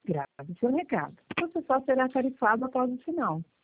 Grave seu recado. Você só será tarifado após o final.